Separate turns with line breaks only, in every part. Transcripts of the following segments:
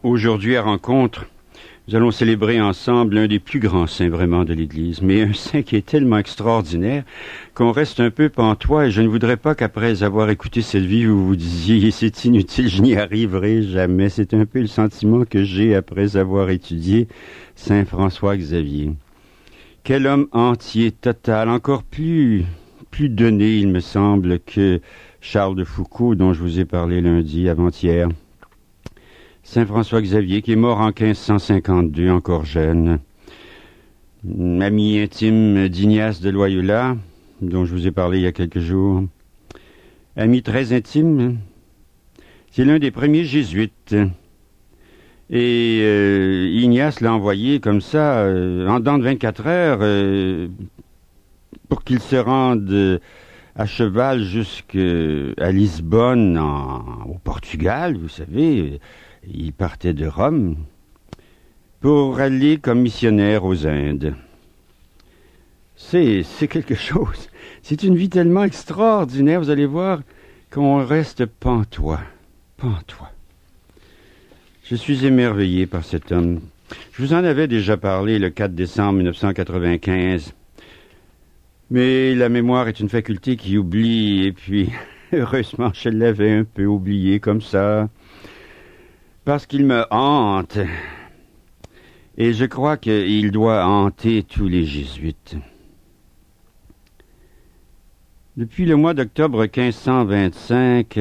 Aujourd'hui, à Rencontre, nous allons célébrer ensemble l'un des plus grands saints vraiment de l'Église, mais un saint qui est tellement extraordinaire qu'on reste un peu pantois, et je ne voudrais pas qu'après avoir écouté cette vie, vous vous disiez « c'est inutile, je n'y arriverai jamais ». C'est un peu le sentiment que j'ai après avoir étudié Saint François Xavier. Quel homme entier, total, encore plus donné, il me semble, que Charles de Foucauld, dont je vous ai parlé lundi, avant-hier. Saint François Xavier, qui est mort en 1552, encore jeune. Ami intime d'Ignace de Loyola, dont je vous ai parlé il y a quelques jours. Ami très intime. C'est l'un des premiers jésuites. Et Ignace l'a envoyé comme ça, en dedans de 24 heures, pour qu'il se rende à cheval jusqu'à Lisbonne, au Portugal, vous savez. Il partait de Rome pour aller comme missionnaire aux Indes. C'est quelque chose. C'est une vie tellement extraordinaire, vous allez voir, qu'on reste pantois. Je suis émerveillé par cet homme. Je vous en avais déjà parlé le 4 décembre 1995. Mais la mémoire est une faculté qui oublie, et puis, heureusement, je l'avais un peu oublié comme ça. Parce qu'il me hante, et je crois qu'il doit hanter tous les jésuites. Depuis le mois d'octobre 1525,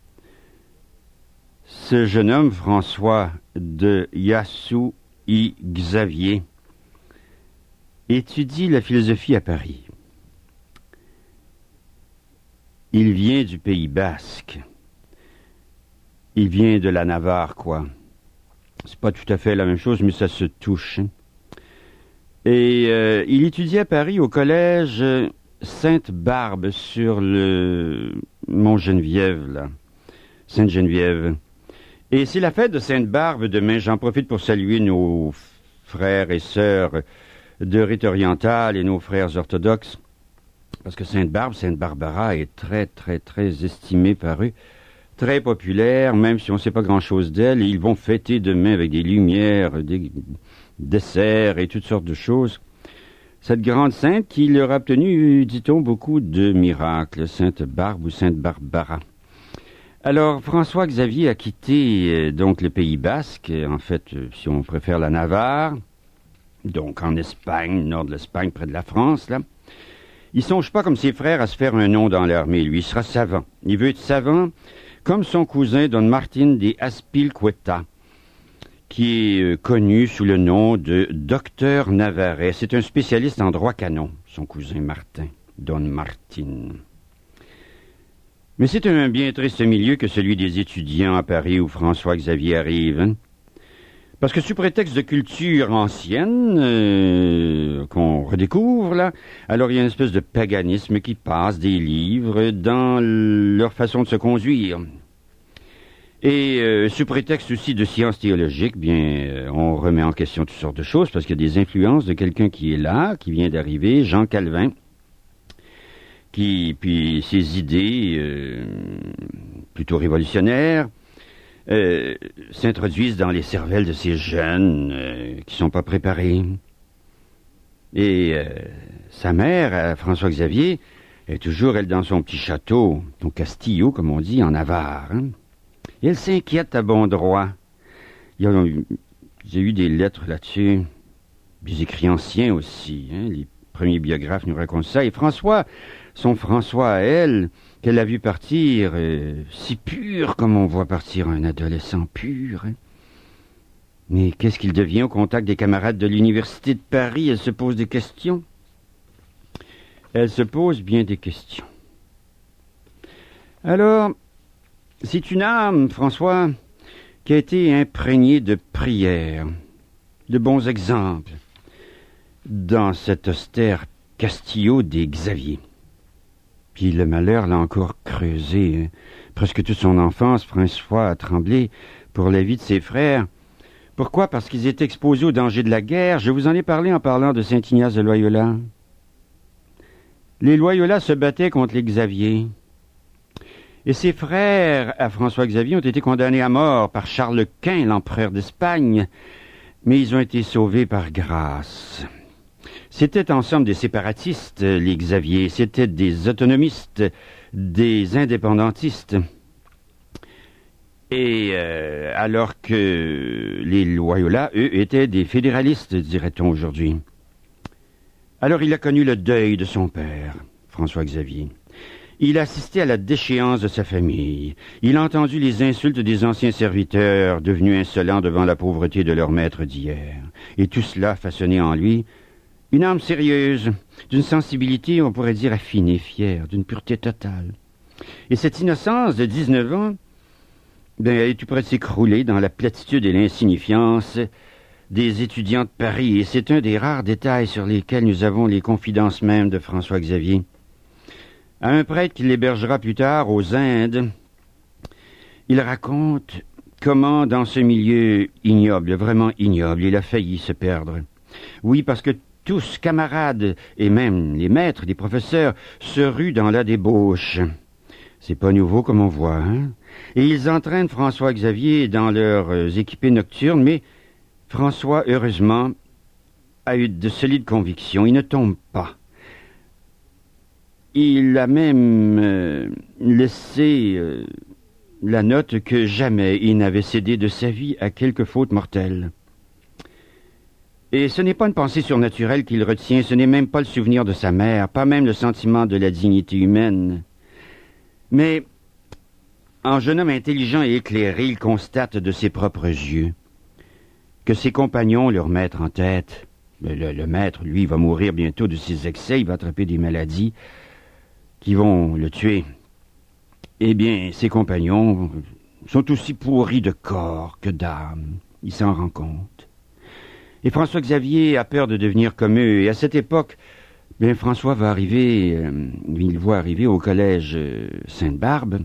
ce jeune homme, François de Yassou y Xavier, étudie la philosophie à Paris. Il vient du Pays basque. Il vient de la Navarre, quoi. C'est pas tout à fait la même chose, mais ça se touche. Et il étudie à Paris au collège Sainte-Barbe sur le Mont Geneviève, là. Sainte-Geneviève. Et c'est la fête de Sainte-Barbe demain. J'en profite pour saluer nos frères et sœurs de rite oriental et nos frères orthodoxes. Parce que Sainte-Barbe, Sainte-Barbara est très, très, très estimée par eux. Très populaire, même si on ne sait pas grand-chose d'elle, et ils vont fêter demain avec des lumières, des desserts et toutes sortes de choses. Cette grande sainte qui leur a obtenu, dit-on, beaucoup de miracles, Sainte Barbe ou Sainte Barbara. Alors, François Xavier a quitté donc le Pays basque, en fait, si on préfère la Navarre, donc en Espagne, nord de l'Espagne, près de la France, là. Il songe pas comme ses frères à se faire un nom dans l'armée, lui, il sera savant. Il veut être savant comme son cousin Don Martin de Aspilcueta, qui est connu sous le nom de Docteur Navarrais. C'est un spécialiste en droit canon, son cousin Martin, Don Martin. Mais c'est un bien triste milieu que celui des étudiants à Paris où François Xavier arrive, hein? Parce que sous prétexte de culture ancienne, qu'on redécouvre, là, alors il y a une espèce de paganisme qui passe des livres dans leur façon de se conduire. Et sous prétexte aussi de sciences théologiques, bien, on remet en question toutes sortes de choses, parce qu'il y a des influences de quelqu'un qui est là, qui vient d'arriver, Jean Calvin, qui, puis ses idées plutôt révolutionnaires, s'introduisent dans les cervelles de ces jeunes qui sont pas préparés. Et sa mère, François Xavier, est toujours, elle, dans son petit château, au Castillo, comme on dit, en Navarre. Hein? Et elle s'inquiète à bon droit. J'ai eu des lettres là-dessus, des écrits anciens aussi. Hein? Les premiers biographes nous racontent ça. Et François, son François à elle, qu'elle a vu partir, si pur comme on voit partir un adolescent pur. Hein? Mais qu'est-ce qu'il devient au contact des camarades de l'Université de Paris? Elle se pose des questions. Elle se pose bien des questions. Alors, c'est une âme, François, qui a été imprégnée de prières, de bons exemples, dans cet austère Castillo des Xavier. Puis le malheur l'a encore creusé. Hein. Presque toute son enfance, François a tremblé pour la vie de ses frères. Pourquoi? Parce qu'ils étaient exposés au danger de la guerre. Je vous en ai parlé en parlant de Saint Ignace de Loyola. Les Loyola se battaient contre les Xavier. Et ses frères à François-Xavier ont été condamnés à mort par Charles Quint, l'empereur d'Espagne, mais ils ont été sauvés par grâce. C'étaient ensemble des séparatistes, les Xavier, c'étaient des autonomistes, des indépendantistes. Et alors que les Loyola, eux, étaient des fédéralistes, dirait-on aujourd'hui. Alors il a connu le deuil de son père, François-Xavier. Il a assisté à la déchéance de sa famille. Il a entendu les insultes des anciens serviteurs, devenus insolents devant la pauvreté de leur maître d'hier. Et tout cela façonnait en lui une âme sérieuse, d'une sensibilité, on pourrait dire, affinée, fière, d'une pureté totale. Et cette innocence de 19 ans, elle est tout près de s'écrouler dans la platitude et l'insignifiance des étudiants de Paris. Et c'est un des rares détails sur lesquels nous avons les confidences mêmes de François-Xavier. À un prêtre qui l'hébergera plus tard aux Indes, il raconte comment, dans ce milieu ignoble, vraiment ignoble, il a failli se perdre. Oui, parce que tous, camarades et même les maîtres, les professeurs, se ruent dans la débauche. C'est pas nouveau comme on voit, hein? Et ils entraînent François-Xavier dans leurs équipées nocturnes, mais François, heureusement, a eu de solides convictions. Il ne tombe pas. Il a même laissé la note que jamais il n'avait cédé de sa vie à quelque faute mortelle. Et ce n'est pas une pensée surnaturelle qu'il retient, ce n'est même pas le souvenir de sa mère, pas même le sentiment de la dignité humaine. Mais, en jeune homme intelligent et éclairé, il constate de ses propres yeux que ses compagnons, leur maître en tête, le maître, lui, va mourir bientôt de ses excès, il va attraper des maladies qui vont le tuer. Eh bien, ses compagnons sont aussi pourris de corps que d'âme. Il s'en rend compte. Et François-Xavier a peur de devenir comme eux. Et à cette époque, bien, François va arriver, il voit arriver au collège Sainte-Barbe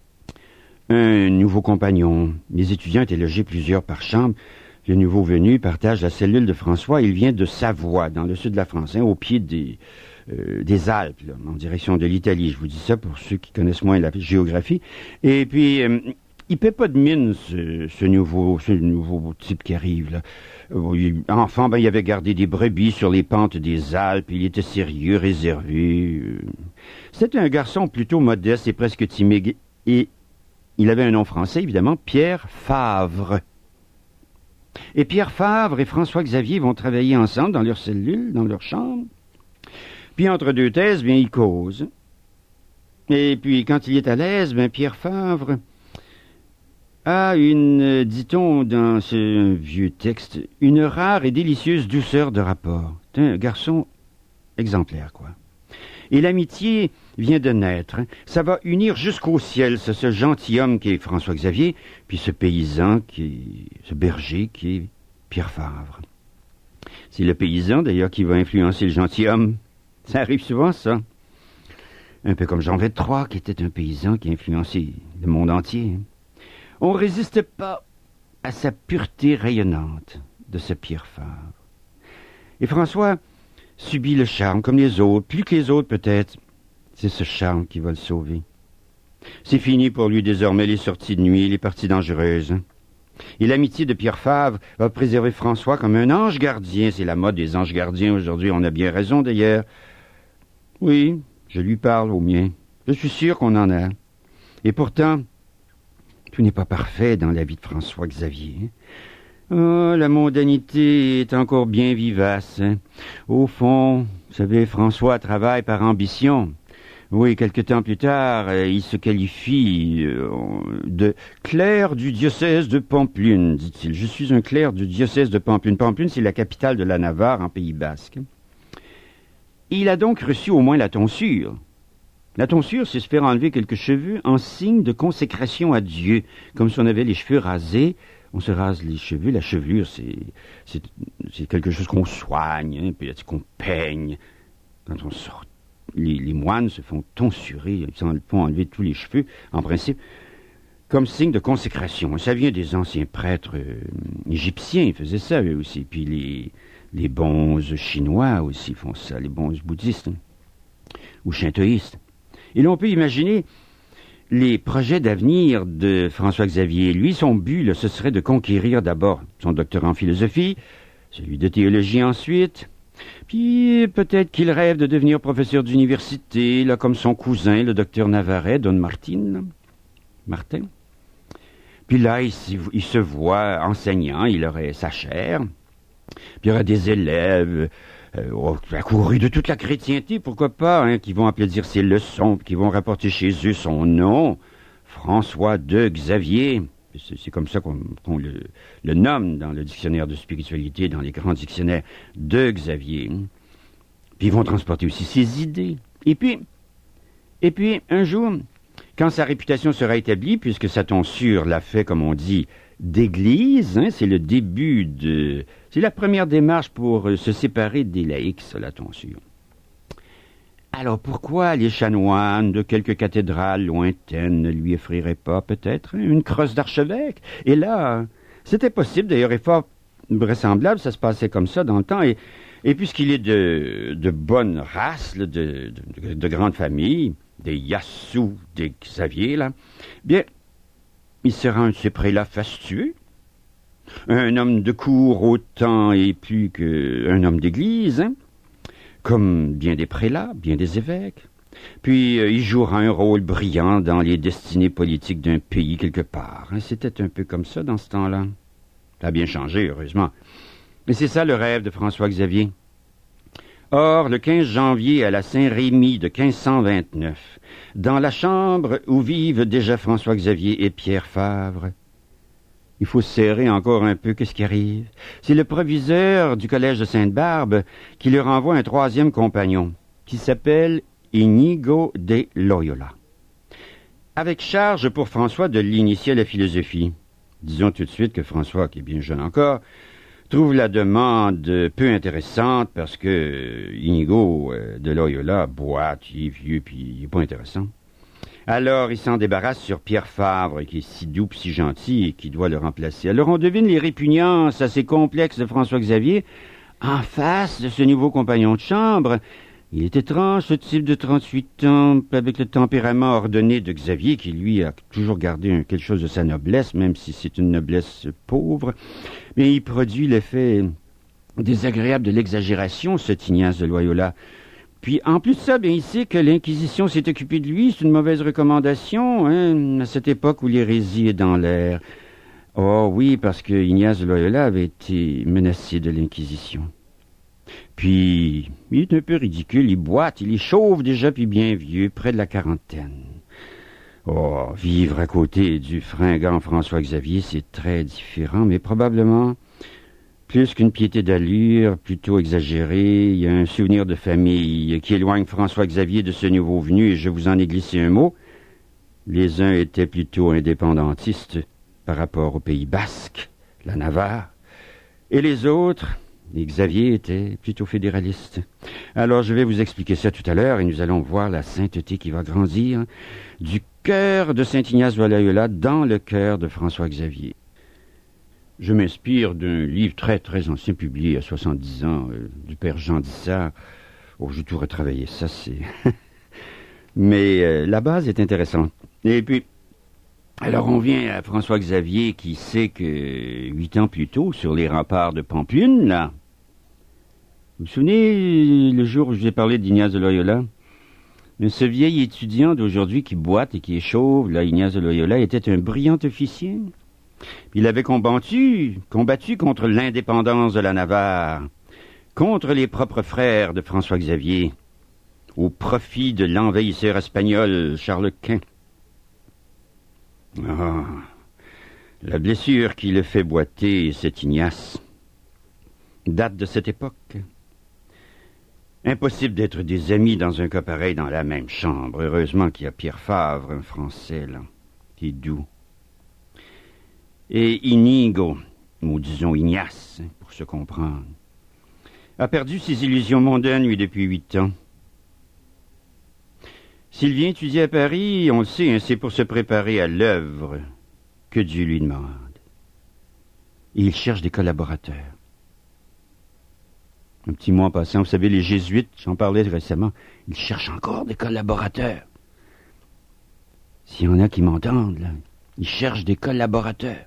un nouveau compagnon. Les étudiants étaient logés plusieurs par chambre. Le nouveau venu partage la cellule de François. Il vient de Savoie, dans le sud de la France, au pied des Alpes, là, en direction de l'Italie. Je vous dis ça pour ceux qui connaissent moins la géographie. Et puis, il paie pas de mine, ce nouveau type qui arrive, là. Enfant, il avait gardé des brebis sur les pentes des Alpes. Il était sérieux, réservé. C'était un garçon plutôt modeste et presque timide. Et il avait un nom français, évidemment, Pierre Favre. Et Pierre Favre et François-Xavier vont travailler ensemble dans leur cellule, dans leur chambre. Puis entre deux thèses, bien, ils causent. Et puis, quand il est à l'aise, Pierre Favre a une, dit-on dans ce vieux texte, une rare et délicieuse douceur de rapport. C'est un garçon exemplaire, quoi. Et l'amitié vient de naître. Ça va unir jusqu'au ciel ce gentilhomme qui est François-Xavier, puis ce paysan ce berger qui est Pierre Favre. C'est le paysan, d'ailleurs, qui va influencer le gentilhomme. Ça arrive souvent, ça. Un peu comme Jean XXIII, qui était un paysan qui a influencé le monde entier. On ne résiste pas à sa pureté rayonnante de ce Pierre Favre. Et François subit le charme, comme les autres, plus que les autres peut-être. C'est ce charme qui va le sauver. C'est fini pour lui désormais les sorties de nuit, les parties dangereuses. Et l'amitié de Pierre Favre va préserver François comme un ange gardien. C'est la mode des anges gardiens aujourd'hui, on a bien raison d'ailleurs. Oui, je lui parle au mien. Je suis sûr qu'on en a. Et pourtant, tout n'est pas parfait dans la vie de François-Xavier. Oh, la mondanité est encore bien vivace. Au fond, vous savez, François travaille par ambition. Oui, quelque temps plus tard, il se qualifie de clerc du diocèse de Pampelune, dit-il. Je suis un clerc du diocèse de Pampelune. Pampelune, c'est la capitale de la Navarre, en Pays basque. Il a donc reçu au moins la tonsure. La tonsure, c'est se faire enlever quelques cheveux en signe de consécration à Dieu. Comme si on avait les cheveux rasés, on se rase les cheveux. La chevelure, c'est quelque chose qu'on soigne, hein, puis qu'on peigne. Quand on sort, les moines se font tonsurer, ils se font enlever tous les cheveux, en principe, comme signe de consécration. Ça vient des anciens prêtres égyptiens, ils faisaient ça eux aussi. Puis les bonzes chinois aussi font ça, les bonzes bouddhistes, hein, ou shintoïstes. Et là, on peut imaginer les projets d'avenir de François-Xavier. Lui, son but, là, ce serait de conquérir d'abord son doctorat en philosophie, celui de théologie ensuite, puis peut-être qu'il rêve de devenir professeur d'université, là, comme son cousin, le docteur Navarret, Don Martin. Puis là, il se voit enseignant, il aurait sa chaire, puis il y aura des élèves accourus de toute la chrétienté, pourquoi pas, hein, qui vont applaudir ses leçons, qui vont rapporter chez eux son nom, François de Xavier. C'est comme ça qu'on le nomme dans le dictionnaire de spiritualité, dans les grands dictionnaires de Xavier. Puis ils vont transporter aussi ses idées. Et puis, un jour, quand sa réputation sera établie, puisque sa tonsure l'a fait, comme on dit, d'église, hein, c'est le début de... C'est la première démarche pour se séparer des laïcs, ça, la tonsure. Alors pourquoi les chanoines de quelques cathédrales lointaines ne lui offriraient pas peut-être une crosse d'archevêque? Et là, c'était possible, d'ailleurs, et fort vraisemblable, ça se passait comme ça dans le temps, et puisqu'il est de bonne race, là, de grande famille, des Yassou, des Xavier, là, bien, il sera un de ces prélats fastueux, un homme de cour autant et plus qu'un homme d'église, hein, comme bien des prélats, bien des évêques. Puis il jouera un rôle brillant dans les destinées politiques d'un pays quelque part. Hein. C'était un peu comme ça dans ce temps-là. Ça a bien changé, heureusement. Mais c'est ça le rêve de François-Xavier. Or, le 15 janvier à la Saint-Rémy de 1529, dans la chambre où vivent déjà François-Xavier et Pierre Favre, il faut se serrer encore un peu, qu'est-ce qui arrive? C'est le proviseur du collège de Sainte-Barbe qui leur envoie un troisième compagnon, qui s'appelle Inigo de Loyola, avec charge pour François de l'initier à la philosophie. Disons tout de suite que François, qui est bien jeune encore, trouve la demande peu intéressante parce que Inigo de Loyola boite, il est vieux, puis il n'est pas intéressant. Alors, il s'en débarrasse sur Pierre Favre, qui est si doux et si gentil et qui doit le remplacer. Alors, on devine les répugnances assez complexes de François-Xavier en face de ce nouveau compagnon de chambre. Il est étrange, ce type de 38 ans, avec le tempérament ordonné de Xavier, qui, lui, a toujours gardé quelque chose de sa noblesse, même si c'est une noblesse pauvre. Mais il produit l'effet désagréable de l'exagération, cet Ignace de Loyola. Puis, en plus de ça, bien, il sait que l'Inquisition s'est occupée de lui. C'est une mauvaise recommandation, hein, à cette époque où l'hérésie est dans l'air. Oh oui, parce que Ignace de Loyola avait été menacé de l'Inquisition. Puis, il est un peu ridicule, il boite, il est chauve déjà, puis bien vieux, près de la quarantaine. Oh, vivre à côté du fringant François-Xavier, c'est très différent, mais probablement... Plus qu'une piété d'allure, plutôt exagérée, il y a un souvenir de famille qui éloigne François-Xavier de ce nouveau venu, et je vous en ai glissé un mot. Les uns étaient plutôt indépendantistes par rapport au Pays basque, la Navarre, et les autres, les Xavier, étaient plutôt fédéralistes. Alors je vais vous expliquer ça tout à l'heure, et nous allons voir la sainteté qui va grandir du cœur de Saint-Ignace de Loyola dans le cœur de François-Xavier. Je m'inspire d'un livre très, très ancien, publié à 70 ans, du père Jean Dissart. Oh, j'ai tout retravaillé, ça c'est... Mais la base est intéressante. Et puis, alors on vient à François-Xavier qui sait que 8 ans plus tôt, sur les remparts de Pampelune, là... Vous vous souvenez le jour où je vous ai parlé d'Ignace de Loyola? Mais ce vieil étudiant d'aujourd'hui qui boite et qui est chauve, là, Ignace de Loyola, était un brillant officier. Il avait combattu contre l'indépendance de la Navarre, contre les propres frères de François-Xavier, au profit de l'envahisseur espagnol Charles Quint. Ah, la blessure qui le fait boiter, cet Ignace, date de cette époque. Impossible d'être des amis dans un cas pareil dans la même chambre. Heureusement qu'il y a Pierre Favre, un Français, là, qui est doux. Et Inigo, ou disons Ignace, pour se comprendre, a perdu ses illusions mondaines, lui, depuis 8 ans. S'il vient étudier à Paris, on le sait, hein, c'est pour se préparer à l'œuvre que Dieu lui demande. Et il cherche des collaborateurs. Un petit mois en passant, vous savez, les jésuites, j'en parlais récemment, ils cherchent encore des collaborateurs. S'il y en a qui m'entendent, là, ils cherchent des collaborateurs.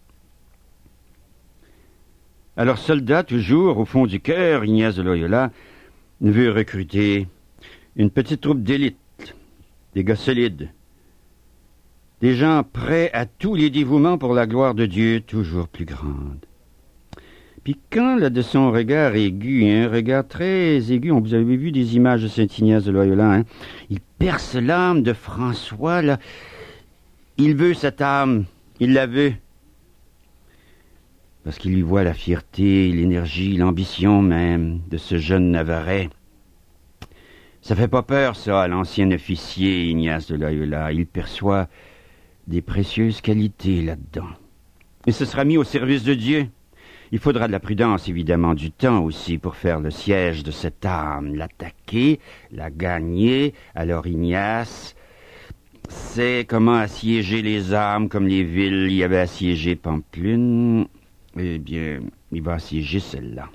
Alors, soldat, toujours, au fond du cœur, Ignace de Loyola veut recruter une petite troupe d'élite, des gars solides, des gens prêts à tous les dévouements pour la gloire de Dieu toujours plus grande. Puis quand, là, de son regard aigu, un regard très aigu, vous avez vu des images de Saint-Ignace de Loyola, hein, il perce l'âme de François, là. Il veut cette âme, il la veut. Parce qu'il lui voit la fierté, l'énergie, l'ambition même de ce jeune Navarrais. Ça fait pas peur, ça, à l'ancien officier Ignace de Loyola. Il perçoit des précieuses qualités là-dedans. Et ce sera mis au service de Dieu. Il faudra de la prudence, évidemment, du temps aussi pour faire le siège de cette âme, l'attaquer, la gagner. Alors Ignace sait comment assiéger les âmes comme les villes y avaient assiégé Pampelune. Eh bien, il va assiéger celle-là.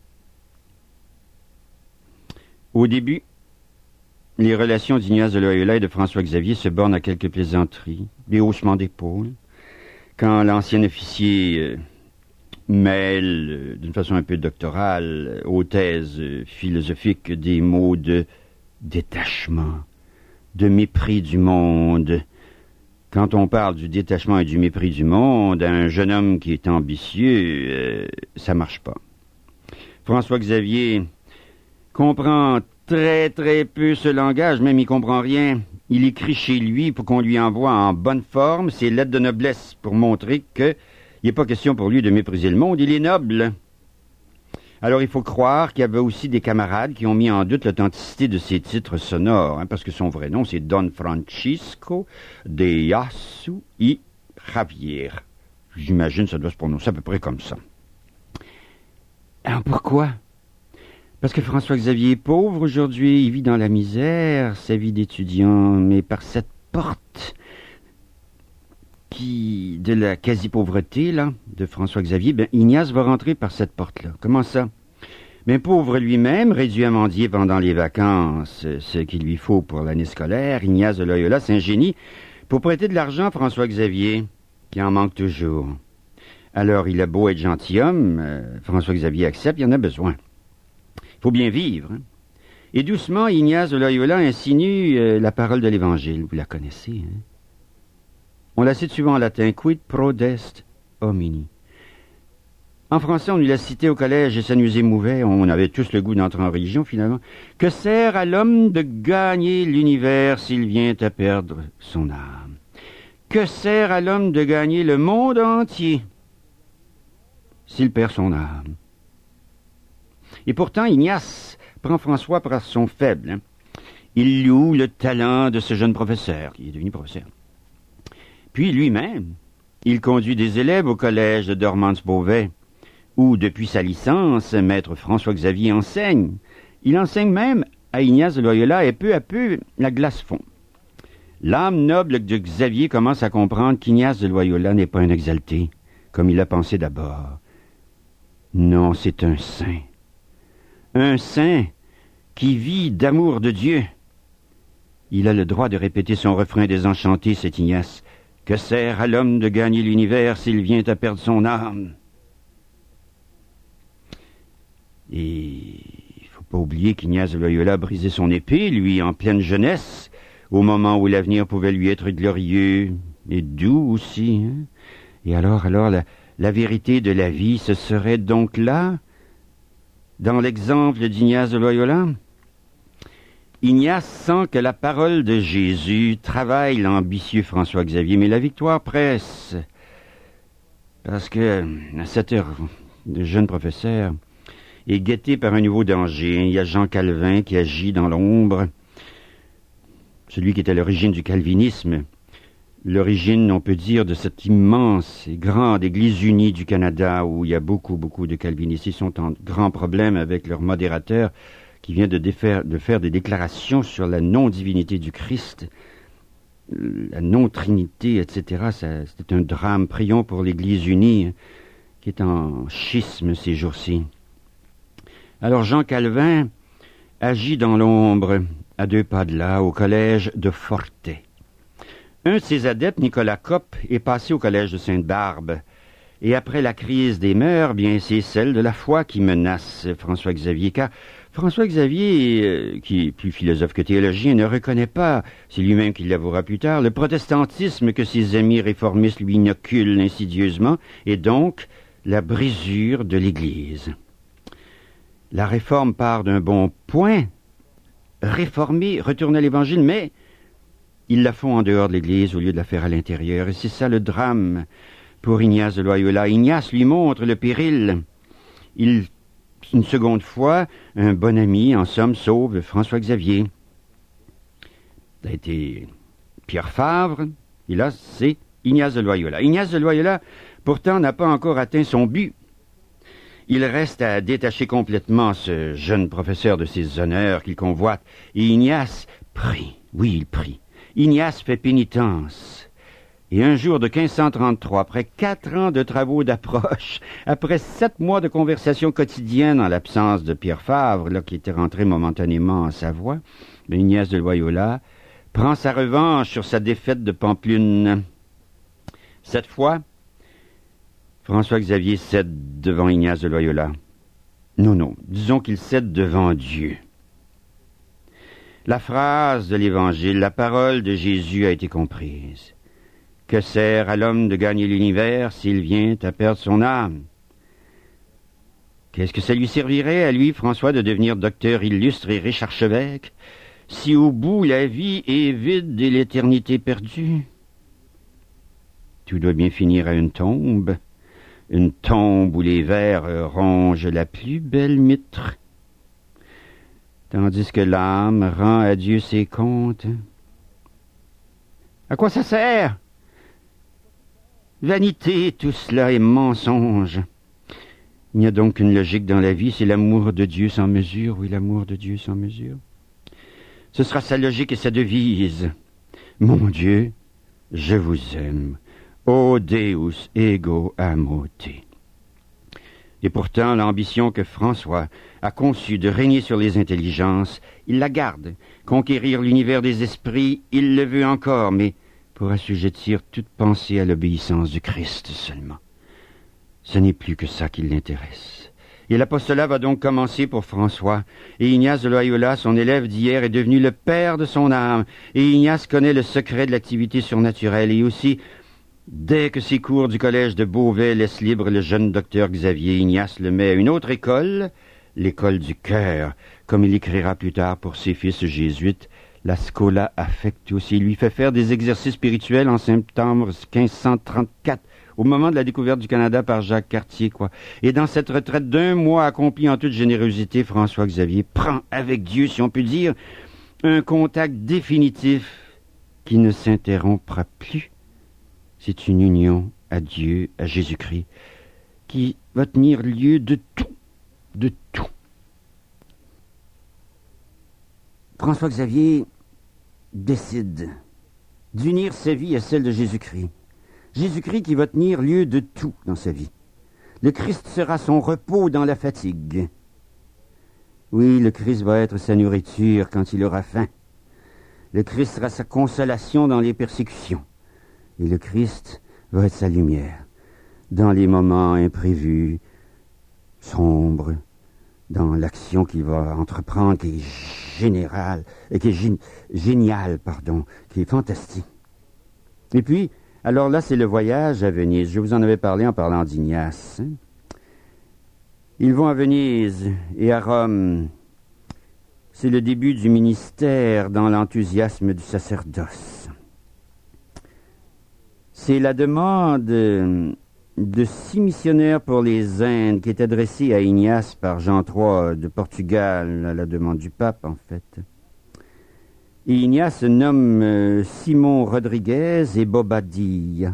Au début, les relations d'Ignace de Loyola et de François-Xavier se bornent à quelques plaisanteries, des haussements d'épaules. Quand l'ancien officier mêle, d'une façon un peu doctorale, aux thèses philosophiques des mots de détachement, de mépris du monde. Quand on parle du détachement et du mépris du monde, un jeune homme qui est ambitieux, ça marche pas. François-Xavier comprend très très peu ce langage, même il comprend rien. Il écrit chez lui pour qu'on lui envoie en bonne forme ses lettres de noblesse pour montrer qu'il n'est pas question pour lui de mépriser le monde, il est noble. Alors il faut croire qu'il y avait aussi des camarades qui ont mis en doute l'authenticité de ses titres sonores, hein, parce que son vrai nom c'est Don Francisco de Yasu y Javier. J'imagine que ça doit se prononcer à peu près comme ça. Alors pourquoi? Parce que François-Xavier est pauvre aujourd'hui, il vit dans la misère, sa vie d'étudiant, mais par cette porte de la quasi-pauvreté, là, de François-Xavier, ben, Ignace va rentrer par cette porte-là. Comment ça? Ben, pauvre lui-même, réduit à mendier pendant les vacances, ce qu'il lui faut pour l'année scolaire, Ignace de Loyola s'ingénie pour prêter de l'argent à François-Xavier, qui en manque toujours. Alors, il a beau être gentilhomme, François-Xavier accepte, il en a besoin. Il faut bien vivre, hein? Et doucement, Ignace de Loyola insinue la parole de l'Évangile. Vous la connaissez, hein? On la cite souvent en latin, quid prodest homini. En français, on nous l'a cité au collège et ça nous émouvait. On avait tous le goût d'entrer en religion, finalement. Que sert à l'homme de gagner l'univers s'il vient à perdre son âme? Que sert à l'homme de gagner le monde entier s'il perd son âme? Et pourtant, Ignace prend François par son faible, hein. Il loue le talent de ce jeune professeur, qui est devenu professeur. Puis lui-même, il conduit des élèves au collège de Dormans-Beauvais, où, depuis sa licence, maître François-Xavier enseigne. Il enseigne même à Ignace de Loyola et peu à peu, la glace fond. L'âme noble de Xavier commence à comprendre qu'Ignace de Loyola n'est pas un exalté, comme il l'a pensé d'abord. Non, c'est un saint. Un saint qui vit d'amour de Dieu. Il a le droit de répéter son refrain désenchanté, cet Ignace. Que sert à l'homme de gagner l'univers s'il vient à perdre son âme? Et il faut pas oublier qu'Ignace de Loyola brisait son épée, lui, en pleine jeunesse, au moment où l'avenir pouvait lui être glorieux et doux aussi, hein? Et alors, la vérité de la vie, ce serait donc là, dans l'exemple d'Ignace de Loyola? Ignace sent que la parole de Jésus travaille l'ambitieux François-Xavier, mais la victoire presse. Parce que, à cette heure, le jeune professeur est guetté par un nouveau danger. Il y a Jean Calvin qui agit dans l'ombre, celui qui est à l'origine du calvinisme. L'origine, on peut dire, de cette immense et grande Église unie du Canada, où il y a beaucoup de calvinistes. Ils sont en grand problème avec leur modérateur, qui vient de faire des déclarations sur la non-divinité du Christ, la non-trinité, etc. C'est un drame. Prions pour l'Église unie, qui est en schisme ces jours-ci. Alors Jean Calvin agit dans l'ombre, à 2 pas de là, au collège de Fortet. Un de ses adeptes, Nicolas Copp, est passé au collège de Sainte-Barbe. Et après la crise des mœurs, bien c'est celle de la foi qui menace François-Xavier, car François-Xavier, qui est plus philosophe que théologien, ne reconnaît pas, c'est lui-même qui l'avouera plus tard, le protestantisme que ses amis réformistes lui inoculent insidieusement, et donc la brisure de l'Église. La réforme part d'un bon point, réformer, retourner à l'Évangile, mais ils la font en dehors de l'Église au lieu de la faire à l'intérieur, et c'est ça le drame pour Ignace de Loyola. Ignace lui montre le péril. Une seconde fois, un bon ami, en somme, sauve François-Xavier. Ça a été Pierre Favre, et là, c'est Ignace de Loyola. Ignace de Loyola, pourtant, n'a pas encore atteint son but. Il reste à détacher complètement ce jeune professeur de ses honneurs qu'il convoite. Et Ignace prie. Oui, il prie. Ignace fait pénitence. Et un jour de 1533, après 4 ans de travaux d'approche, après 7 mois de conversation quotidienne en l'absence de Pierre Favre, là, qui était rentré momentanément en Savoie, Ignace de Loyola prend sa revanche sur sa défaite de Pampelune. Cette fois, François-Xavier cède devant Ignace de Loyola. Non, disons qu'il cède devant Dieu. La phrase de l'Évangile, la parole de Jésus a été comprise. Que sert à l'homme de gagner l'univers s'il vient à perdre son âme? Qu'est-ce que ça lui servirait à lui, François, de devenir docteur illustre et riche archevêque, si au bout la vie est vide et l'éternité perdue? Tout doit bien finir à une tombe où les vers rongent la plus belle mitre, tandis que l'âme rend à Dieu ses comptes. À quoi ça sert? Vanité, tout cela est mensonge. Il n'y a donc qu'une logique dans la vie, c'est l'amour de Dieu sans mesure. Oui, l'amour de Dieu sans mesure. Ce sera sa logique et sa devise. Mon Dieu, je vous aime. O Deus ego amo te. Et pourtant, l'ambition que François a conçue de régner sur les intelligences, il la garde. Conquérir l'univers des esprits, il le veut encore, mais pour assujettir toute pensée à l'obéissance du Christ seulement. Ce n'est plus que ça qui l'intéresse. Et l'apostolat va donc commencer pour François. Et Ignace de Loyola, son élève d'hier, est devenu le père de son âme. Et Ignace connaît le secret de l'activité surnaturelle. Et aussi, dès que ses cours du collège de Beauvais laissent libre le jeune docteur Xavier, Ignace le met à une autre école, l'école du cœur, comme il écrira plus tard pour ses fils jésuites, la Schola Affectus. Il lui fait faire des exercices spirituels en septembre 1534, au moment de la découverte du Canada par Jacques Cartier, quoi. Et dans cette retraite d'1 mois accomplie en toute générosité, François-Xavier prend avec Dieu, si on peut dire, un contact définitif qui ne s'interrompra plus. C'est une union à Dieu, à Jésus-Christ, qui va tenir lieu de tout, de tout. François-Xavier décide d'unir sa vie à celle de Jésus-Christ. Jésus-Christ qui va tenir lieu de tout dans sa vie. Le Christ sera son repos dans la fatigue. Oui, le Christ va être sa nourriture quand il aura faim. Le Christ sera sa consolation dans les persécutions. Et le Christ va être sa lumière dans les moments imprévus, sombres, dans l'action qu'il va entreprendre, qui est générale, qui est géniale, qui est fantastique. Et puis, alors là, c'est le voyage à Venise. Je vous en avais parlé en parlant d'Ignace. Ils vont à Venise et à Rome. C'est le début du ministère dans l'enthousiasme du sacerdoce. C'est la demande de 6 missionnaires pour les Indes qui est adressée à Ignace par Jean III de Portugal, à la demande du pape, en fait. Et Ignace nomme Simon Rodriguez et Bobadilla.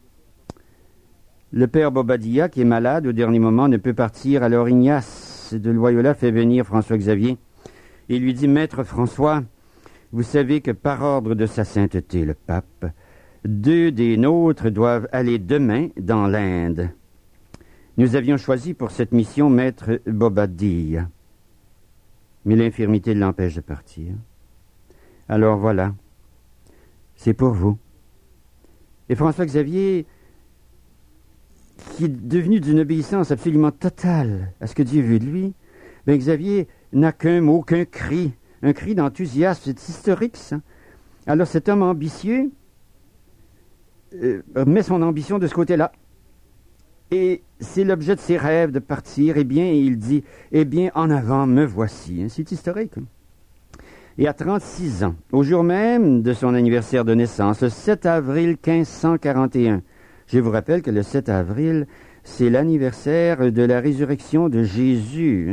Le père Bobadilla, qui est malade au dernier moment, ne peut partir. Alors Ignace de Loyola fait venir François-Xavier et lui dit « Maître François, vous savez que par ordre de sa sainteté, le pape, 2 des nôtres doivent aller demain dans l'Inde. Nous avions choisi pour cette mission Maître Bobadilla, mais l'infirmité l'empêche de partir. Alors voilà, c'est pour vous. Et François Xavier, qui est devenu d'une obéissance absolument totale à ce que Dieu veut de lui, ben Xavier n'a qu'un mot, qu'un cri, un cri d'enthousiasme. C'est historique, ça. Alors cet homme ambitieux met son ambition de ce côté-là. Et c'est l'objet de ses rêves de partir. Eh bien, il dit, eh bien, en avant, me voici. C'est historique. Et à 36 ans, au jour même de son anniversaire de naissance, le 7 avril 1541, je vous rappelle que le 7 avril, c'est l'anniversaire de la résurrection de Jésus.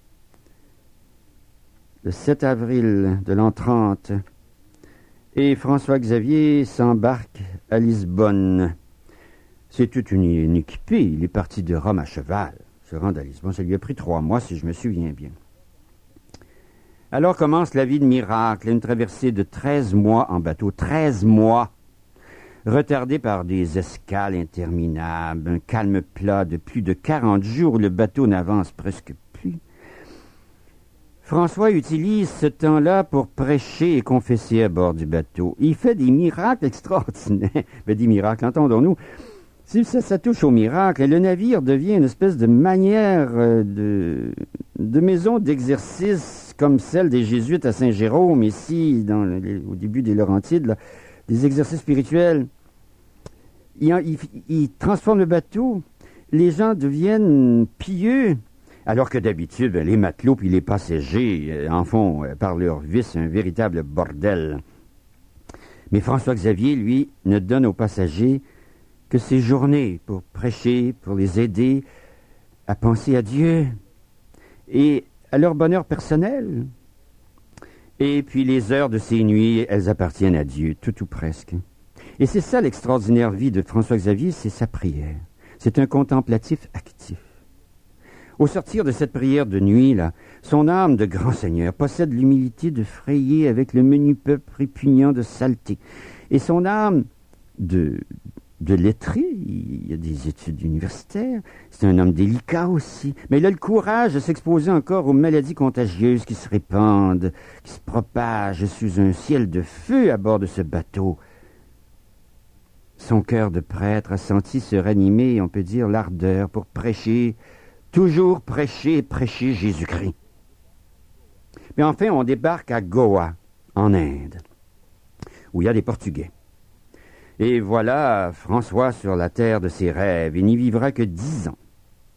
Le 7 avril de l'an 30. Et François Xavier s'embarque à Lisbonne. C'est toute une équipée. Il est parti de Rome à cheval. Se rendre à Lisbonne, ça lui a pris 3 mois, si je me souviens bien. Alors commence la vie de miracle, une traversée de 13 mois en bateau. 13 mois, retardée par des escales interminables, un calme plat de plus de 40 jours où le bateau n'avance presque plus. François utilise ce temps-là pour prêcher et confesser à bord du bateau. Il fait des miracles extraordinaires. Mais des miracles, entendons-nous. Si ça touche au miracle, et le navire devient une espèce de manière de maison d'exercice comme celle des Jésuites à Saint-Jérôme, ici, au début des Laurentides, là, des exercices spirituels. Il transforme le bateau. Les gens deviennent pieux. Alors que d'habitude, les matelots puis les passagers en font par leur vice un véritable bordel. Mais François Xavier, lui, ne donne aux passagers que ces journées pour prêcher, pour les aider à penser à Dieu et à leur bonheur personnel. Et puis les heures de ces nuits, elles appartiennent à Dieu, tout ou presque. Et c'est ça l'extraordinaire vie de François Xavier, c'est sa prière. C'est un contemplatif actif. Au sortir de cette prière de nuit, là, son âme de grand seigneur possède l'humilité de frayer avec le menu peuple répugnant de saleté. Et son âme de lettré, il a des études universitaires, c'est un homme délicat aussi, mais il a le courage de s'exposer encore aux maladies contagieuses qui se répandent, qui se propagent sous un ciel de feu à bord de ce bateau. Son cœur de prêtre a senti se ranimer, on peut dire, l'ardeur pour prêcher, toujours prêcher et prêcher Jésus-Christ. Mais enfin, on débarque à Goa, en Inde, où il y a des Portugais. Et voilà François sur la terre de ses rêves. Il n'y vivra que 10 ans.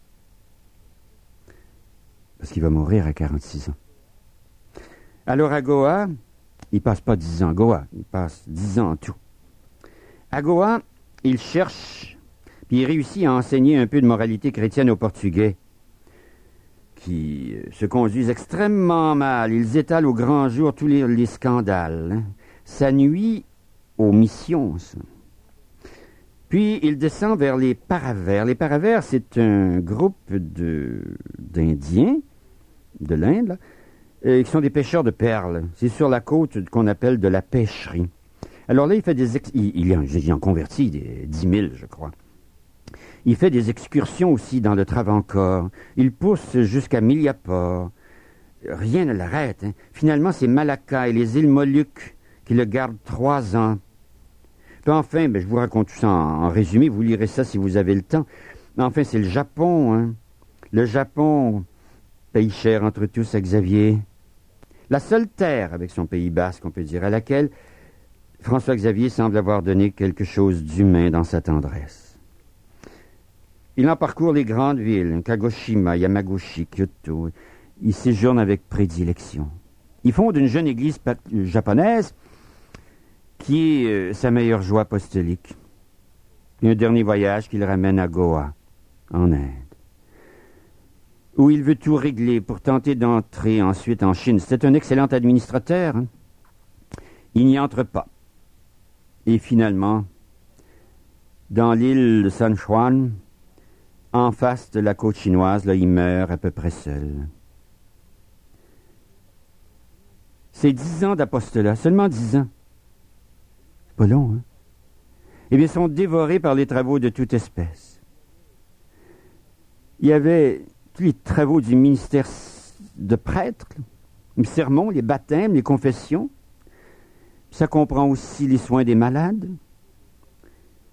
Parce qu'il va mourir à 46 ans. Alors à Goa, il passe pas 10 ans à Goa, il passe 10 ans en tout. À Goa, il cherche, puis il réussit à enseigner un peu de moralité chrétienne aux Portugais, qui se conduisent extrêmement mal. Ils étalent au grand jour tous les scandales. Ça nuit aux missions, ça. Puis il descend vers les Paravers. Les Paravers, c'est un groupe d'Indiens de l'Inde, qui sont des pêcheurs de perles. C'est sur la côte qu'on appelle de la pêcherie. Alors là, il fait il en convertit 10 000, je crois. Il fait des excursions aussi dans le Travancore. Il pousse jusqu'à Miliapor. Rien ne l'arrête. Finalement, c'est Malacca et les îles Moluques qui le gardent 3 ans. Puis enfin, je vous raconte tout ça en résumé, vous lirez ça si vous avez le temps. Enfin, c'est le Japon. Le Japon, pays cher entre tous à Xavier. La seule terre, avec son Pays basque, on peut dire, à laquelle François Xavier semble avoir donné quelque chose d'humain dans sa tendresse. Il en parcourt les grandes villes, Kagoshima, Yamaguchi, Kyoto. Il séjourne avec prédilection. Il fonde une jeune église japonaise qui est sa meilleure joie apostolique. Et un dernier voyage qui le ramène à Goa, en Inde, où il veut tout régler pour tenter d'entrer ensuite en Chine. C'est un excellent administrateur. Il n'y entre pas. Et finalement, dans l'île de San Juan, en face de la côte chinoise, là, il meurt à peu près seul. C'est 10 ans d'apostolat, seulement 10 ans. C'est pas long, hein? Eh bien, sont dévorés par les travaux de toute espèce. Il y avait tous les travaux du ministère de prêtre, les sermons, les baptêmes, les confessions. Ça comprend aussi les soins des malades.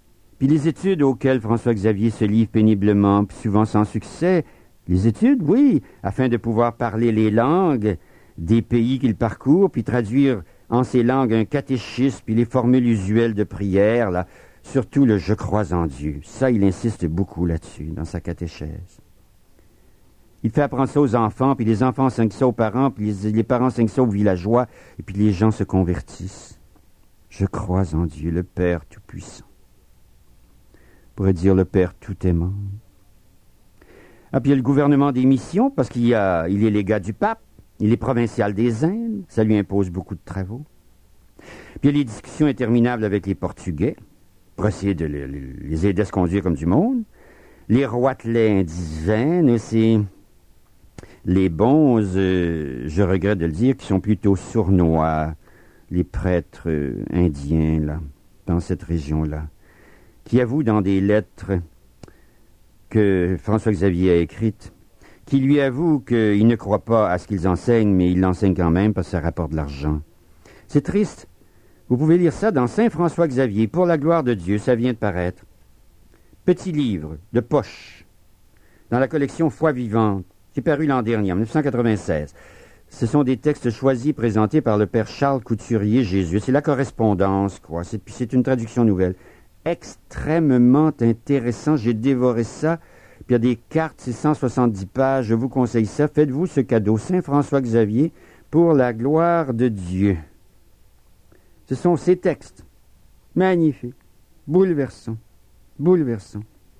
Puis les études auxquelles François-Xavier se livre péniblement, puis souvent sans succès, les études, oui, afin de pouvoir parler les langues des pays qu'il parcourt, puis traduire en ces langues un catéchisme, puis les formules usuelles de prière, là, surtout le « je crois en Dieu ». Ça, il insiste beaucoup là-dessus, dans sa catéchèse. Il fait apprendre ça aux enfants, puis les enfants enseignent ça aux parents, puis les parents enseignent ça aux villageois, et puis les gens se convertissent. Je crois en Dieu, le Père Tout-Puissant. On pourrait dire le Père Tout-Aimant. Ah, puis il y a le gouvernement des missions, parce il est légat du pape, il est provincial des Indes, ça lui impose beaucoup de travaux. Puis il y a les discussions interminables avec les Portugais, pour essayer de les aider à se conduire comme du monde. Les roitelets indigènes, c'est les bons, je regrette de le dire, qui sont plutôt sournois, les prêtres indiens, là, dans cette région-là, qui avouent dans des lettres que François-Xavier a écrites, qui lui avouent qu'ils ne croient pas à ce qu'ils enseignent, mais ils l'enseignent quand même parce que ça rapporte de l'argent. C'est triste. Vous pouvez lire ça dans Saint François-Xavier, pour la gloire de Dieu, ça vient de paraître. Petit livre de poche, dans la collection Foi vivante, qui est paru l'an dernier, en 1996. Ce sont des textes choisis présentés par le père Charles Couturier Jésus. C'est la correspondance, quoi. C'est une traduction nouvelle. Extrêmement intéressant. J'ai dévoré ça. Puis il y a des cartes, c'est 170 pages. Je vous conseille ça. Faites-vous ce cadeau. Saint François-Xavier, pour la gloire de Dieu. Ce sont ces textes. Magnifiques. Bouleversants. Bouleversants.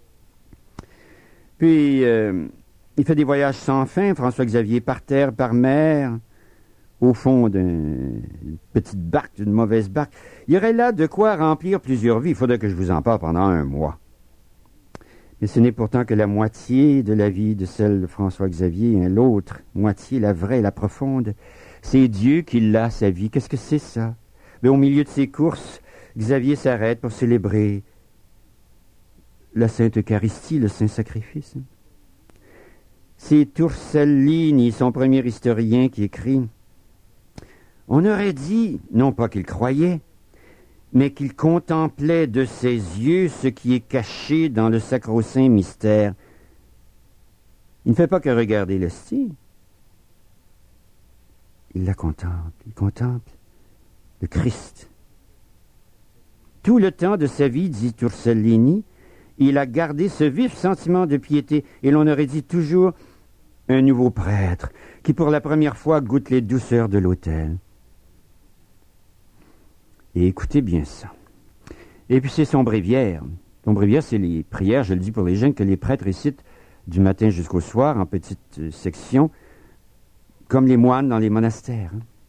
Puis, il fait des voyages sans fin, François-Xavier, par terre, par mer, au fond d'une petite barque, d'une mauvaise barque. Il y aurait là de quoi remplir plusieurs vies. Il faudrait que je vous en parle pendant un mois. Mais ce n'est pourtant que la moitié de la vie de celle de François-Xavier, hein, l'autre moitié, la vraie, la profonde. C'est Dieu qui l'a, sa vie. Qu'est-ce que c'est ça? Mais au milieu de ses courses, Xavier s'arrête pour célébrer la Sainte Eucharistie, le Saint Sacrifice. C'est Torsellini, son premier historien, qui écrit « On aurait dit, non pas qu'il croyait, mais qu'il contemplait de ses yeux ce qui est caché dans le sacro-saint mystère. Il ne fait pas que regarder l'hostie. Il la contemple, il contemple le Christ. Tout le temps de sa vie, dit Torsellini, il a gardé ce vif sentiment de piété, et l'on aurait dit toujours un nouveau prêtre, qui pour la première fois goûte les douceurs de l'autel. Et écoutez bien ça. Et puis c'est son bréviaire. Son bréviaire, c'est les prières, je le dis pour les jeunes, que les prêtres récitent du matin jusqu'au soir, en petites sections, comme les moines dans les monastères.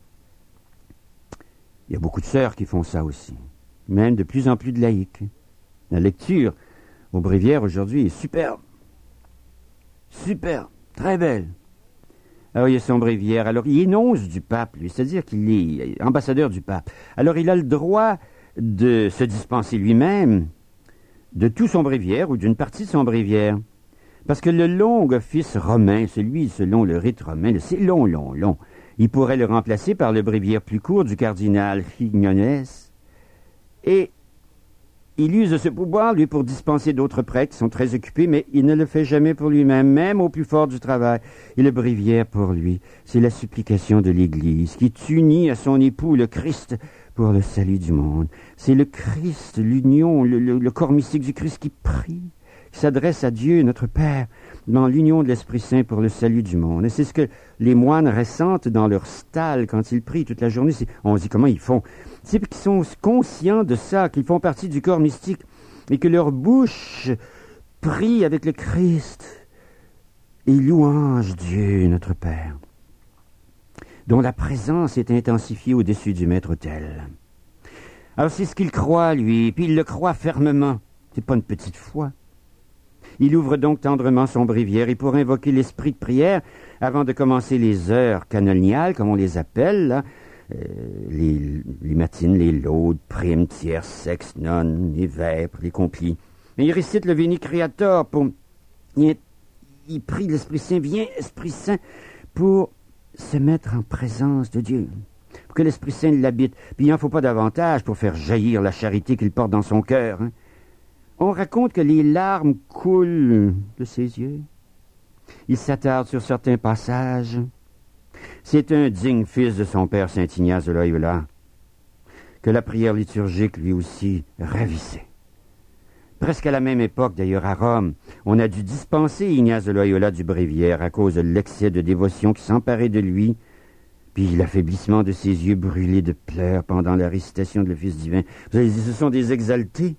Il y a beaucoup de sœurs qui font ça aussi, même de plus en plus de laïcs. La lecture au bréviaire aujourd'hui est superbe. Superbe, très belle. Alors il y a son bréviaire. Alors il énonce du pape, lui, c'est-à-dire qu'il est ambassadeur du pape. Alors il a le droit de se dispenser lui-même de tout son bréviaire ou d'une partie de son bréviaire. Parce que le long office romain, celui selon le rite romain, c'est long. Il pourrait le remplacer par le bréviaire plus court du cardinal Quignonez. Et il use de ce pouvoir, lui, pour dispenser d'autres prêtres qui sont très occupés, mais il ne le fait jamais pour lui-même, même au plus fort du travail. Et le bréviaire, pour lui, c'est la supplication de l'Église, qui unit à son époux, le Christ, pour le salut du monde. C'est le Christ, l'union, le corps mystique du Christ qui prie, qui s'adresse à Dieu, notre Père, dans l'union de l'Esprit Saint pour le salut du monde. Et c'est ce que les moines ressentent dans leur stalle quand ils prient toute la journée. On se dit comment ils font. C'est qu'ils sont conscients de ça, qu'ils font partie du corps mystique et que leur bouche prie avec le Christ et louange Dieu, notre Père, dont la présence est intensifiée au-dessus du maître-autel. Alors c'est ce qu'il croit, lui, et puis il le croit fermement. C'est pas une petite foi. Il ouvre donc tendrement son bréviaire et pour invoquer l'esprit de prière, avant de commencer les heures canoniales, comme on les appelle, là, les matines, les laudes, primes, tierces, sextes, nonnes, les vêpres, les complis. Mais il récite le Veni Creator pour... Il prie l'Esprit Saint, viens Esprit Saint, pour se mettre en présence de Dieu, pour que l'Esprit Saint l'habite. Puis il n'en faut pas davantage pour faire jaillir la charité qu'il porte dans son cœur. Hein. On raconte que les larmes coulent de ses yeux. Il s'attarde sur certains passages. C'est un digne fils de son père Saint-Ignace de Loyola, que la prière liturgique lui aussi ravissait. Presque à la même époque, d'ailleurs, à Rome, on a dû dispenser Ignace de Loyola du bréviaire à cause de l'excès de dévotion qui s'emparait de lui, puis l'affaiblissement de ses yeux brûlés de pleurs pendant la récitation de l'office divin. Vous avez dit, ce sont des exaltés.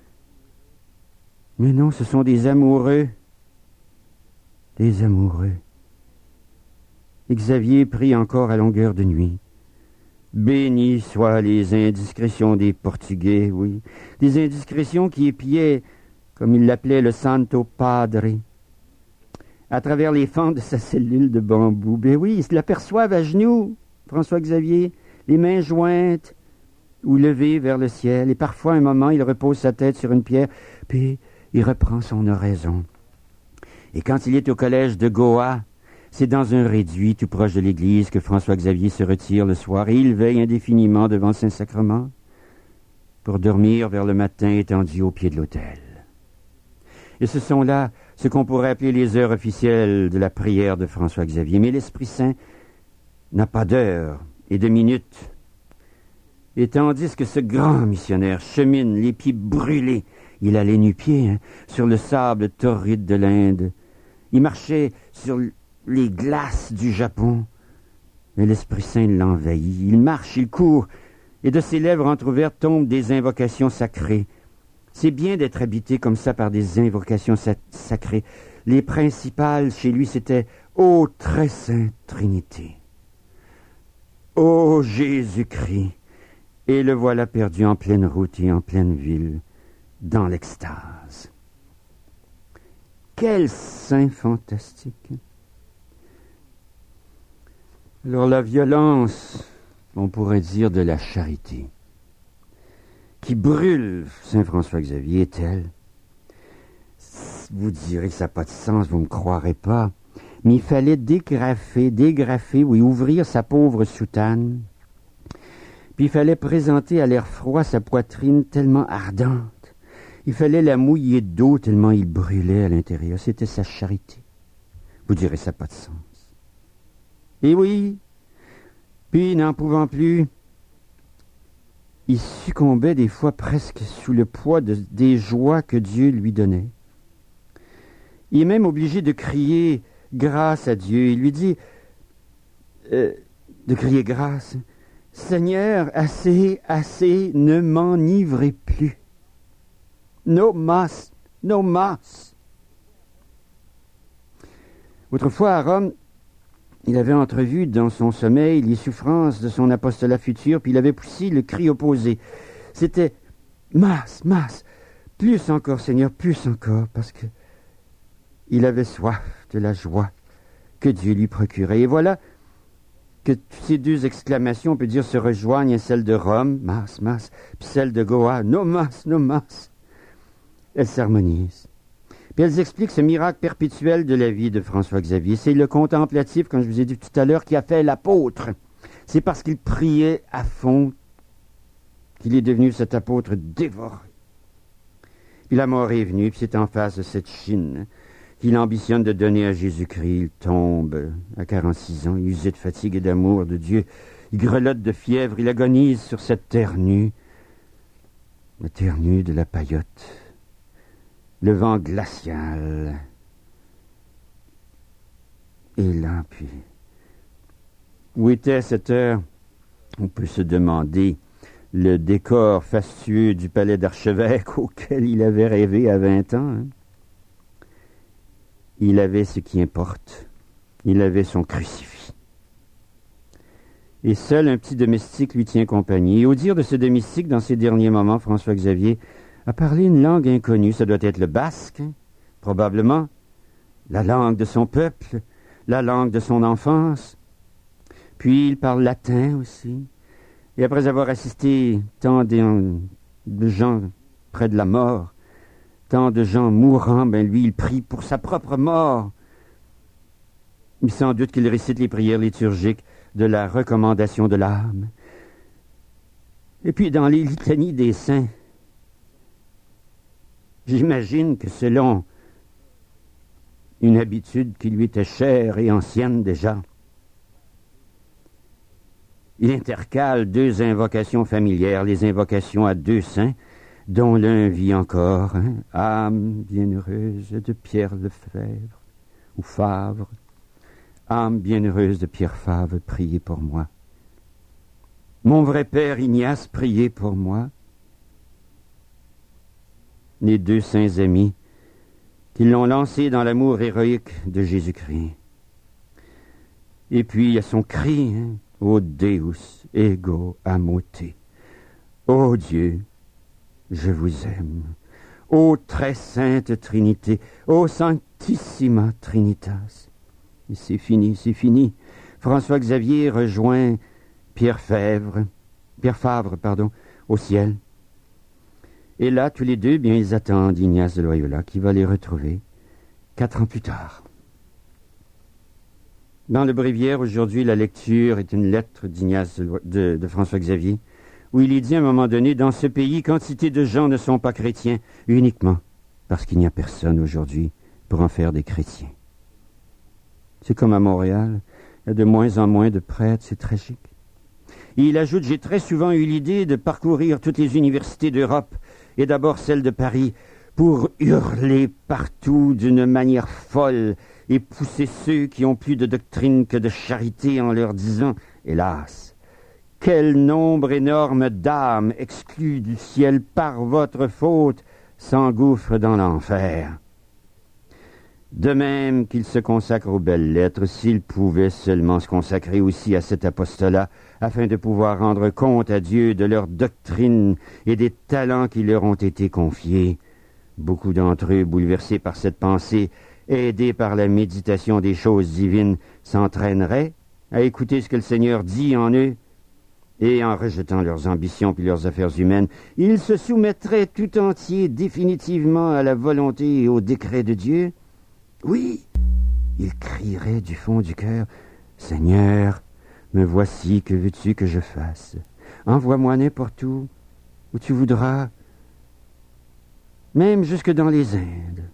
Mais non, ce sont des amoureux. Des amoureux. Et Xavier prie encore à longueur de nuit. Bénis soient les indiscrétions des Portugais, oui. Des indiscrétions qui épiaient, comme il l'appelait, le Santo Padre, à travers les fentes de sa cellule de bambou. Ben oui, ils se l'aperçoivent à genoux, François-Xavier, les mains jointes ou levées vers le ciel. Et parfois, un moment, il repose sa tête sur une pierre, puis il reprend son oraison. Et quand il est au collège de Goa, c'est dans un réduit tout proche de l'église que François-Xavier se retire le soir et il veille indéfiniment devant le Saint-Sacrement pour dormir vers le matin étendu au pied de l'autel. Et ce sont là ce qu'on pourrait appeler les heures officielles de la prière de François-Xavier. Mais l'Esprit Saint n'a pas d'heures et de minutes. Et tandis que ce grand missionnaire chemine les pieds brûlés, il a les nu-pieds sur le sable torride de l'Inde. Il marchait sur les glaces du Japon. Mais l'Esprit Saint l'envahit. Il marche, il court, et de ses lèvres entr'ouvertes tombent des invocations sacrées. C'est bien d'être habité comme ça par des invocations sacrées. Les principales chez lui, c'était « Ô très sainte Trinité »,« Ô Jésus-Christ », et le voilà perdu en pleine route et en pleine ville, dans l'extase. Quel saint fantastique! Alors la violence, on pourrait dire de la charité, qui brûle Saint François-Xavier est telle. Vous direz que ça n'a pas de sens, vous ne me croirez pas, mais il fallait dégrafer, oui, ouvrir sa pauvre soutane, puis il fallait présenter à l'air froid sa poitrine tellement ardente. Il fallait la mouiller d'eau tellement il brûlait à l'intérieur. C'était sa charité. Vous direz ça n'a pas de sens. Et oui, puis n'en pouvant plus, il succombait des fois presque sous le poids des joies que Dieu lui donnait. Il est même obligé de crier grâce à Dieu. Il lui dit de crier grâce. Seigneur, assez, assez, ne m'enivrez plus. No mas, no mas. Autrefois à Rome, il avait entrevu dans son sommeil les souffrances de son apostolat futur, puis il avait poussé le cri opposé. C'était « Mas, mas, plus encore, Seigneur, plus encore », parce que il avait soif de la joie que Dieu lui procurait. Et voilà que ces deux exclamations, on peut dire, se rejoignent à celle de Rome, « Mas, mas », puis celle de Goa, « No mas, no mas ». Elles s'harmonisent. Puis elles expliquent ce miracle perpétuel de la vie de François-Xavier. C'est le contemplatif, comme je vous ai dit tout à l'heure, qui a fait l'apôtre. C'est parce qu'il priait à fond qu'il est devenu cet apôtre dévoré. Puis la mort est venue, puis c'est en face de cette Chine qu'il ambitionne de donner à Jésus-Christ. Il tombe à 46 ans, usé de fatigue et d'amour de Dieu. Il grelotte de fièvre, il agonise sur cette terre nue, la terre nue de la paillote. Le vent glacial. Et là, puis, où était à cette heure? On peut se demander le décor fastueux du palais d'archevêque auquel il avait rêvé à 20 ans. Hein? Il avait ce qui importe. Il avait son crucifix. Et seul un petit domestique lui tient compagnie. Et au dire de ce domestique, dans ses derniers moments, François-Xavier a parlé une langue inconnue. Ça doit être le basque, hein, probablement. La langue de son peuple, la langue de son enfance. Puis il parle latin aussi. Et après avoir assisté tant de gens près de la mort, tant de gens mourants, ben lui, il prie pour sa propre mort. Mais sans doute qu'il récite les prières liturgiques de la recommandation de l'âme. Et puis dans les litanies des saints, J'imagine que selon une habitude qui lui était chère et ancienne déjà, il intercale deux invocations familières, les invocations à deux saints, dont l'un vit encore, âme bienheureuse de Pierre Lefebvre, ou Favre, âme bienheureuse de Pierre Favre, priez pour moi. Mon vrai père Ignace, priez pour moi. Les deux saints amis qui l'ont lancé dans l'amour héroïque de Jésus-Christ. Et puis il y a son cri, Ô Deus ego amote. Ô Dieu, je vous aime. Ô très sainte Trinité, ô Sanctissima Trinitas. Et c'est fini, c'est fini. François-Xavier rejoint Pierre Favre, au ciel. Et là, tous les deux, bien, ils attendent Ignace de Loyola, qui va les retrouver 4 ans plus tard. Dans le Bréviaire, aujourd'hui, la lecture est une lettre d'Ignace de François-Xavier, où il est dit à un moment donné, dans ce pays, quantité de gens ne sont pas chrétiens, uniquement parce qu'il n'y a personne aujourd'hui pour en faire des chrétiens. C'est comme à Montréal, il y a de moins en moins de prêtres, c'est tragique. Et il ajoute, j'ai très souvent eu l'idée de parcourir toutes les universités d'Europe, et d'abord celle de Paris, pour hurler partout d'une manière folle et pousser ceux qui ont plus de doctrine que de charité en leur disant, hélas, quel nombre énorme d'âmes exclues du ciel par votre faute s'engouffrent dans l'enfer. De même qu'il se consacre aux belles lettres, s'il pouvait seulement se consacrer aussi à cet apostolat, afin de pouvoir rendre compte à Dieu de leur doctrine et des talents qui leur ont été confiés. Beaucoup d'entre eux, bouleversés par cette pensée, aidés par la méditation des choses divines, s'entraîneraient à écouter ce que le Seigneur dit en eux, et en rejetant leurs ambitions puis leurs affaires humaines, ils se soumettraient tout entier définitivement à la volonté et au décret de Dieu. Oui, ils crieraient du fond du cœur, « Seigneur, me voici, que veux-tu que je fasse? Envoie-moi n'importe où tu voudras, même jusque dans les Indes.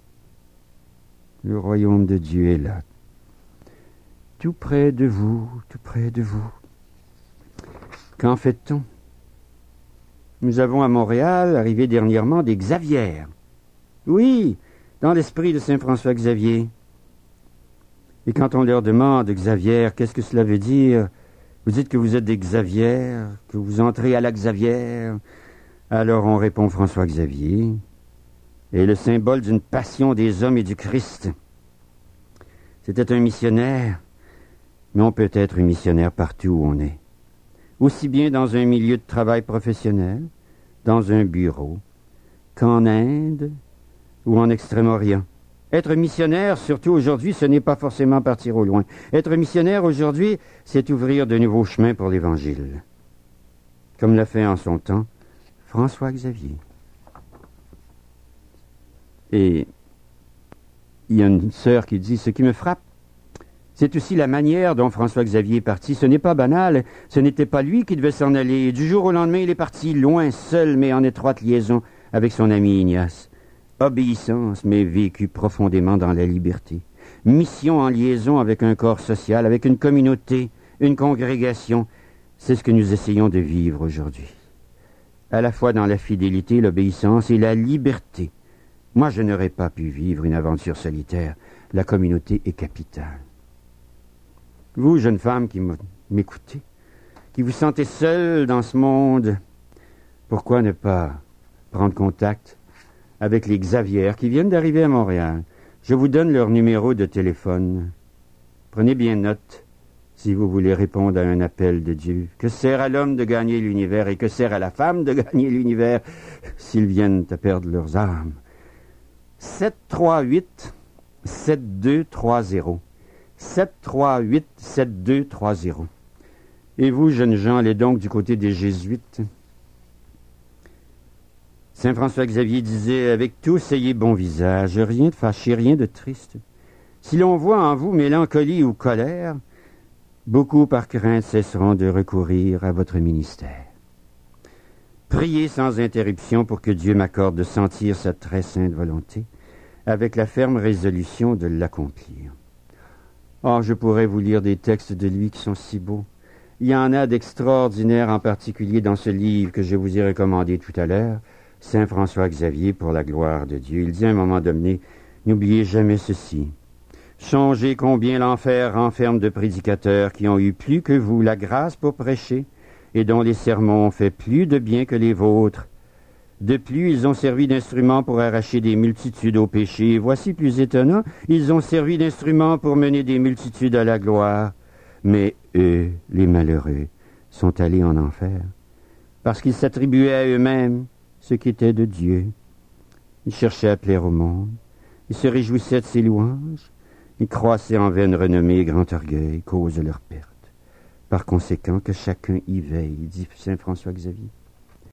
Le royaume de Dieu est là, tout près de vous, tout près de vous. » Qu'en fait-on? Nous avons à Montréal arrivé dernièrement des Xavières. Oui, dans l'esprit de saint François-Xavier. Et quand on leur demande, Xavier, qu'est-ce que cela veut dire? Vous dites que vous êtes des Xavières, que vous entrez à la Xavière. Alors on répond François-Xavier, est le symbole d'une passion des hommes et du Christ. C'était un missionnaire, mais on peut être un missionnaire partout où on est. Aussi bien dans un milieu de travail professionnel, dans un bureau, qu'en Inde ou en Extrême-Orient. Être missionnaire, surtout aujourd'hui, ce n'est pas forcément partir au loin. Être missionnaire aujourd'hui, c'est ouvrir de nouveaux chemins pour l'Évangile. Comme l'a fait en son temps François-Xavier. Et il y a une sœur qui dit, ce qui me frappe, c'est aussi la manière dont François-Xavier est parti. Ce n'est pas banal, ce n'était pas lui qui devait s'en aller. Du jour au lendemain, il est parti loin, seul, mais en étroite liaison avec son ami Ignace. Obéissance, mais vécue profondément dans la liberté. Mission en liaison avec un corps social, avec une communauté, une congrégation. C'est ce que nous essayons de vivre aujourd'hui. À la fois dans la fidélité, l'obéissance et la liberté. Moi, je n'aurais pas pu vivre une aventure solitaire. La communauté est capitale. Vous, jeune femme qui m'écoutez, qui vous sentez seule dans ce monde, pourquoi ne pas prendre contact avec les Xavières qui viennent d'arriver à Montréal? Je vous donne leur numéro de téléphone. Prenez bien note si vous voulez répondre à un appel de Dieu. Que sert à l'homme de gagner l'univers et que sert à la femme de gagner l'univers s'ils viennent à perdre leurs âmes? 738-7230. 738-7230. Et vous, jeunes gens, allez donc du côté des Jésuites. Saint François-Xavier disait, avec tous, ayez bon visage, rien de fâché, rien de triste. Si l'on voit en vous mélancolie ou colère, beaucoup par crainte cesseront de recourir à votre ministère. prier sans interruption pour que Dieu m'accorde de sentir sa très sainte volonté, avec la ferme résolution de l'accomplir. Or, je pourrais vous lire des textes de lui qui sont si beaux. Il y en a d'extraordinaires, en particulier dans ce livre que je vous ai recommandé tout à l'heure, Saint François Xavier pour la gloire de Dieu. Il dit à un moment donné, n'oubliez jamais ceci. Songez combien l'enfer renferme de prédicateurs qui ont eu plus que vous la grâce pour prêcher et dont les sermons ont fait plus de bien que les vôtres. De plus, ils ont servi d'instruments pour arracher des multitudes au péché. Et voici plus étonnant, ils ont servi d'instruments pour mener des multitudes à la gloire. Mais eux, les malheureux, sont allés en enfer, parce qu'ils s'attribuaient à eux-mêmes ce qui était de Dieu. Ils cherchaient à plaire au monde, ils se réjouissaient de ses louanges, ils croissaient en vaine renommée et grand orgueil, cause de leur perte. Par conséquent, que chacun y veille, dit saint François Xavier.